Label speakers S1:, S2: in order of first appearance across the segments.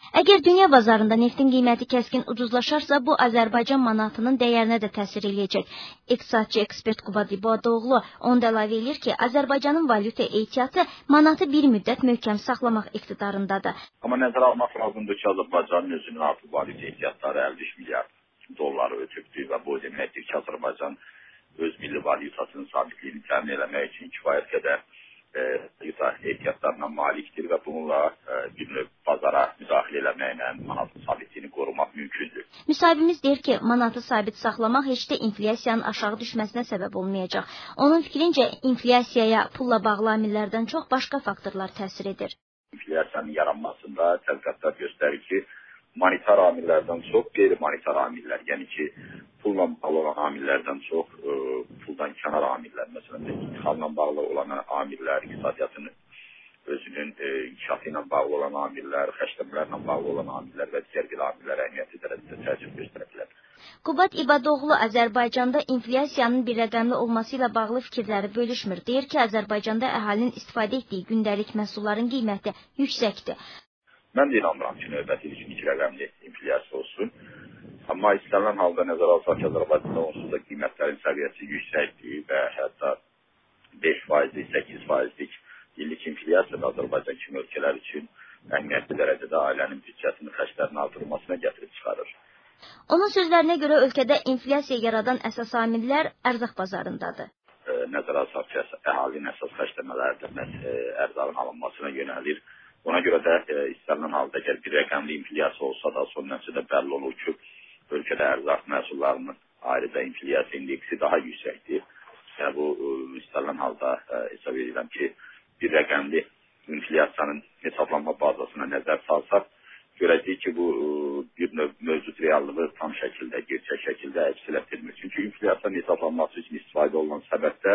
S1: Əgər dünya bazarında neftin qiyməti kəskin ucuzlaşarsa, bu Azərbaycan manatının dəyərinə də təsir eləyəcək. İqtisadçı ekspert Qubad İbadoğlu onda əlavə edir ki, Azərbaycanın valyuta ehtiyatı manatı bir müddət möhkəm saxlamaq iqtidarındadır.
S2: Amma nəzərə almaq lazımdır ki, Azərbaycanın özünün artıq valyuta ehtiyatları 50 milyard dolları ötübdür və bu deməkdir ki, Azərbaycan öz milli valyutasının sabitliyini təmin eləmək üçün kifayət qədər valyuta ehtiyatlarına malikdir və bununla bir növ bazara müdaxilə eləməklə manatın sabitliyini qorumaq mümkündür.
S1: Müsahibimiz deyir ki, manatı sabit saxlamaq heç də inflyasiyanın aşağı düşməsinə səbəb olmayacaq. Onun fikrincə, inflyasiyaya pulla bağlı amillərdən çox başqa faktorlar təsir edir.
S2: İnflyasiyanın yaranmasında tədqiqatlar göstərir ki, monetar amillərdən çox qeyri-monetar amillər, yəni ki, pulla bağlı olan amillərdən çox puldan kənar amillər, məsələn, ixtixalla bağlı olan amillər, iqtisadiyyatın özünün inkişafı ilə bağlı olan amillər, xərcləmələrlə bağlı olan amillər və digər bir amillər əhəmiyyətli dərəcədə təsir göstərə bilər.
S1: Qubad İbadoğlu Azərbaycanda inflyasiyanın bir rəqəmli olması ilə bağlı fikirləri bölüşmür. Deyir ki, Azərbaycanda əhalinin istifadə etdiyi gündəlik məhsulların qiyməti yüksəkdir.
S2: Mən də inanmıram ki, növbəti ilk rəqəmli inflyasiya olsun. Amma istənilən halda nəzərə alsaq ki, Azərbaycanda onsuz da qiymətlərin səviyyəsi yüksəkdir və hətta 5%, 8%lik illik inflyasiya da Azərbaycan kimi ölkələr üçün əhəmiyyətli dərəcədə ailənin büdcəsinin xərclərinin artırılmasına gətirib çıxarır.
S1: Onun sözlərinə görə ölkədə inflyasiya yaradan əsas amillər ərzaq bazarındadır.
S2: Nəzərə alsaq ki, əhalinin əsas xərcləmələri də ərzağın alınmasına yönəlir. Ona görə də istənilən halda əgər bir rəqəmli inflyasiya olsa da son nəticədə bəlli olur ki, ölkədə ərzaq məhsullarının ayrıca inflyasiya indeksi daha yüksəkdir. Yəni bu istənilən halda hesab edirəm ki, bir rəqəmli inflyasiyanın hesablanma bazasına nəzər salsaq, görəcəyik ki, bu bir növ mövcud reallığı tam şəkildə, gerçək şəkildə əks etdirmir. Çünki inflyasiyanın hesablanması üçün istifadə olunan səbətdə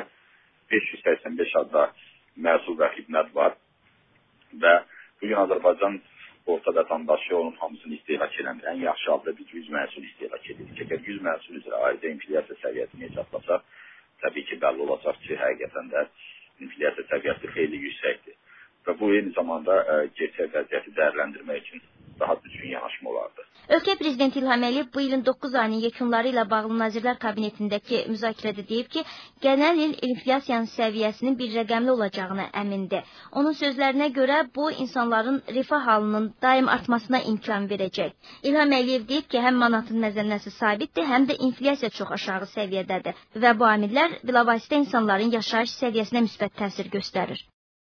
S2: 585 adda məhsul və xidmət var və bugün Azərbaycan orta vətəndaşı onun hamısını istehlak eləmir. Ən yaxşı halda biz 100 məhsul istehlak edirik. Əgər 100 məhsul üzrə ayrıca inflyasiya səviyyəsini hesablasaq, təbii ki, bəlli olacaq ki, həqiqətən də inflyasiya səviyyəsi xeyli yüksəkdir. Və bu eyni zamanda gerçək vəziyyəti dəyərləndirmək üçün daha düzgün yanaşma olardı.
S1: Ölkə prezidenti İlham Əliyev bu ilin 9 ayının yekunları ilə bağlı Nazirlər Kabinetindəki müzakirədə deyib ki, gələn il inflyasiyanın səviyyəsinin bir rəqəmli olacağına əmindir. Onun sözlərinə görə bu insanların rifah halının daim artmasına imkan verəcək. İlham Əliyev deyib ki, həm manatın məzənnəsi sabitdir, həm də inflyasiya çox aşağı səviyyədədir və bu amillər bilavasitə insanların yaşayış səviyyəsinə müsbət təsir göstərir.